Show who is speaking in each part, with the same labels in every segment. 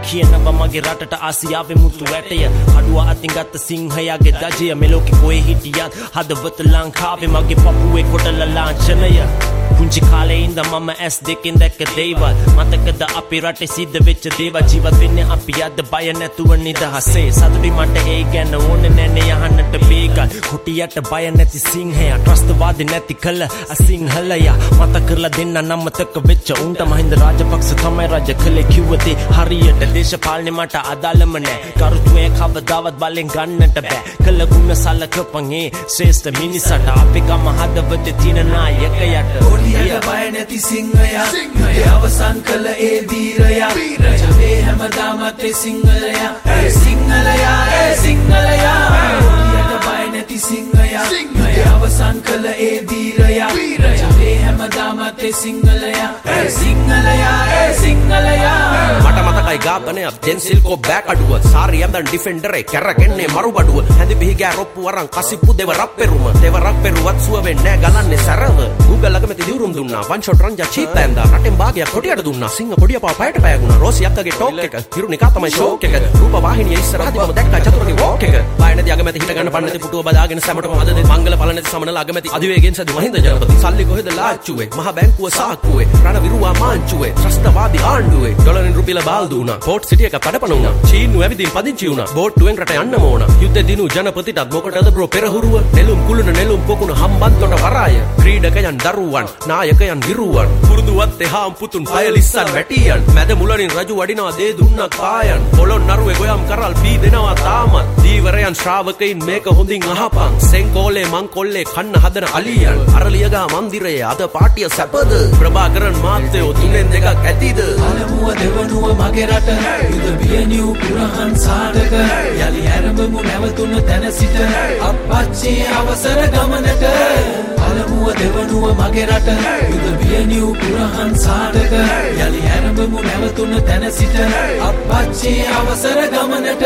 Speaker 1: කියනවා මගේ රටට ආසියාවේ මුතු වැටය අඩුව අතින් ගත්ත සිංහයාගේ දජය මෙලෝකෙ කොහේ හිටියත් හදවත ලංකාවේ මගේ පපුවේ කොටල ලාංඡනය පුංචි කාලේ ඉඳන් මම ඇස් දෙකෙන් දැක්ක දේවල් මතකද අපේ රටේ සිද්ධ වෙච්ච දේවල් ජීවත් වෙන්නේ අපි අද බය නැතුව නිදහසේ සතුටි මට ඒ ගැන ඕනේ නැනේ යහන්නට බේගල් කුටියට බය නැති සිංහයා ත්‍රස්තවාදී නැති කල අසිංහලයා මතක කරලා දෙන්න නම්මතක වෙච්ච උන්ට මහින්ද රාජපක්ෂ තමයි රජ කලේ කිව්වතේ හරියට දේශපාලනේ මට අදාළම නෑ කරුතුවේ කවදාවත් බලෙන් ගන්නට බෑ කළ ගුණ සලකපන්ගේ ශ්‍රේෂ්ඨ මිනිසට අපේ ගම හදවතේ තියෙන නායකයට
Speaker 2: යට බය නැති සිංහයා ඒ අවසන් කළ ඒ වීරයා ජවේ හැමදාමත් ඒ සිංහලයා ඒ සිංහලයා ඒ සිංහලයා යට බය නැති සිංහයා ඒ අවසන් කළ ඒ වීරයා ජවේ හැමදාමත් ඒ සිංහලයා ඒ සිංහලයා ඒ සිංහලයා
Speaker 3: මට මතකයි ගාපනයක් ජෙන්සිල්කෝ බෑක් අඩුව සාරි ඇඳන් ඩිෆෙන්ඩර් එක කැරකෙන්නේ මරු බඩුව හැඳි පිහි ගෑ රොප්පු වරන් කසිප්පු දෙවරක් පෙරුම දෙවරක් පෙරුවත් සුව වෙන්නේ ගලන්නේ සරව Google ළඟමැති දිවුරුම් දුන්නා වන් ෂොට් රංජා චීප් ඇඳා රටෙන් භාගයක් කොටියට දුන්නා සිංහ පොඩිය පාව පයට පෑගුණා රෝසි අක්කගේ ටෝක් එක හිරුනිකා තමයි ෂෝක් එක රූප වාහිනිය ඉස්සරහදී මම දැක්කා චතුරගේ වෝක් එක බයනදී අගමැති හිට ගන්න පන්නති පුටුව බදාගෙන සැමටම අද දෙත් මංගල පලනති සමනල අගමැති අධිවේගයෙන් සදි මහින්ද ජනපති සල්ලි කොහෙද ලාච්චුවේ මහ බැංකුව සාක්කුවේ රණ විරුවා මාංචුවේ ත්‍රස්තවාදී ආණ්ඩුවේ ඩොලරින් රුපියල බාල්දු වුණා පෝට් සිටි එක කඩපණ වුණා චීනු ඇවිදින් පදිංචි වුණා බෝට්ටුවෙන් රට යන්න ඕන යුද්ධ දිනු ජනපතිටත් මොකටද බ්‍රෝ පෙරහුරුව නෙළුම් කුළුන නෙළුම් පොකුණ හම්බන්තොට වරාය ක්‍රීඩකයන් දරුවන් නායකයන් විරුවන් පුරුදුවත් එහාම් පුතුන් පයලිස්සන් වැටියන් මැද මුලනින් රජු වඩිනවා දේ දුන්නක් පායන් පොළොන් නරුවේ ගොයම් කරල් පී දෙනවා තාමත් දීවරයන් ශ්‍රාවකයින් මේක හොඳින් අහපන් සෙන්කෝලේ මංකොල්ලේ කන්න හදන අලියන් අරලියගා මන්දිරයේ අද පාටිය සැපද ප්‍රභාකරන් මාත්‍යෝ තුනෙන් දෙකක් ඇතිද
Speaker 2: අලමුව දෙවනුව මගේ රට යුද බියනිව් පුරහන් සාඩක යලි ඇරඹමු නැවතුන තැන සිට අප්පච්චි අවසර ගමනට අලමුව දෙවනුව මගේ රට යුද බියනිව් පුරහන් සාඩක යලි ඇරඹමු නැවතුන තැන සිට අප්පච්චි අවසර ගමනට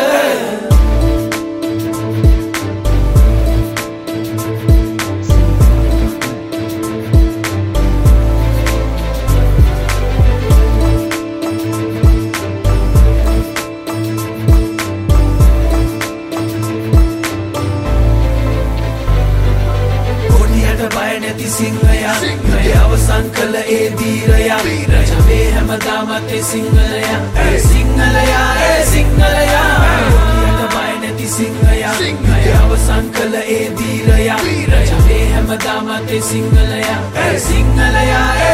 Speaker 2: නැති සිංහයා ඒ අවසන් කළ ඒ වීරයා ජවේ හැමදාමත් ඒ සිංහලයා ඒ සිංහලයා ඒ සිංහලයා යට බය නැති සිංහයා ඒ අවසන් කළ ඒ වීරයා ජවේ හැමදාමත් ඒ සිංහලයා ඒ සිංහලයා